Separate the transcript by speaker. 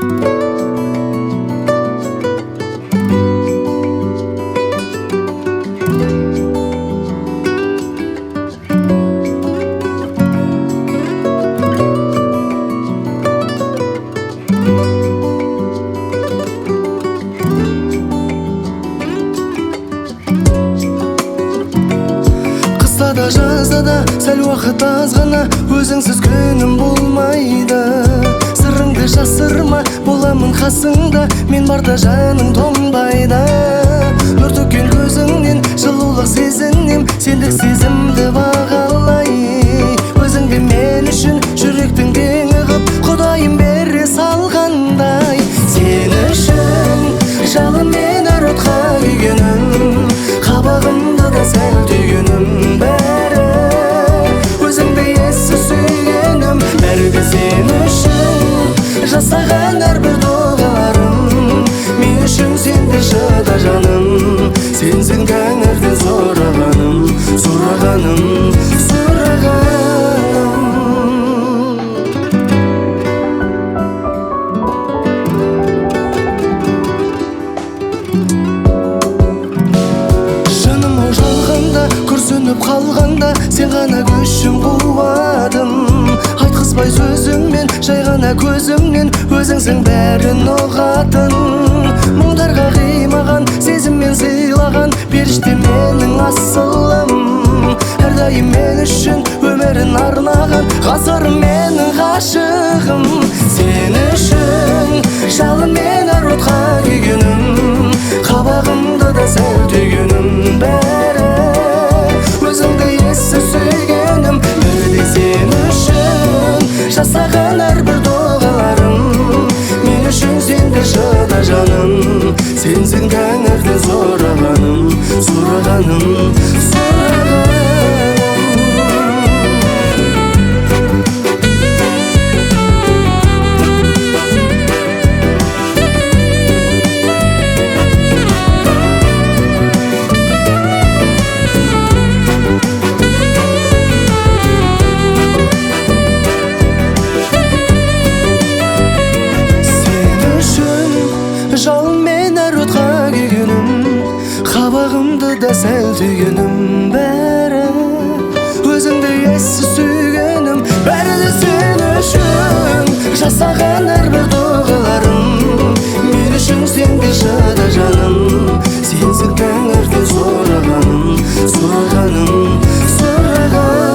Speaker 1: Қыста да жазда да сәл уақыт аз ғана, өзіңсіз күнім болмайды. Сырыңды жасырма, боламын қасыңда, мен барда жаның тоңбайды. Нұр төккен көзіңнен жылулық сезінем, сендік сезімді бағалай. Өзіңді мен үшін жүректің теңі қып, Құдайым бере салғандай. Сен үшін жалын мен отқа күйгенім, қабағымда да сәл түйгенім. Бәрі өзіңді ессіз сүйгенім, бәрі де сен үшін жасаған әрбір дұғаларым. Мен үшін сенде шыда жаным, сенсің тәңірді сұрағаным, сұрағаным, сұрағаным. Жаным-ау жалғанда, күрсініп қалғанда, сен ғана күшім қуатым. Айтқызбай сөзіммен, жай ғана көзімнен, өзіңсің бәрін ұғатын. Мұңдарға қимаған, сезіммен сыйлаған, періште менің асылым. Әрдайым мен үшін өмірін арнаған, ғасырым менің ғашығым. Сен үшін жалын мен отқа күйгенім, қабағымда да сәл түйгенім. Бәрі өзіңді ессіз сүйгенім, бірде сен үшін жасаған әрбір дұғаларым. Мен үшін сенде шыда жаным, сенсің тәңірді сұрағаным, сұрағаным, сұрағаным. Жалын мен отқа күйгенім, қабағымды да сәл түйгенім. Бәрі өзіңді ессіз сүйгенім, бәрі де сен үшін жасаған әрбір дұғаларым. Мен үшін сенде шыда жаным, сенсің тәңірді сұрағаным, сұрағаным, сұрағаным.